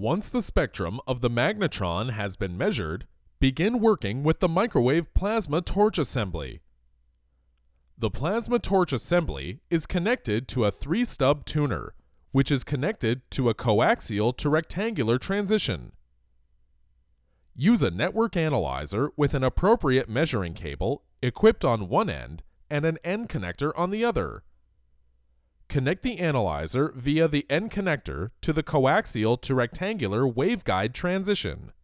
Once the spectrum of the magnetron has been measured, begin working with the microwave plasma torch assembly. The plasma torch assembly is connected to a 3-stub tuner, which is connected to a coaxial to rectangular transition. Use a network analyzer with an appropriate measuring cable equipped on one end and an N connector on the other. Connect the analyzer via the N connector to the coaxial to rectangular waveguide transition.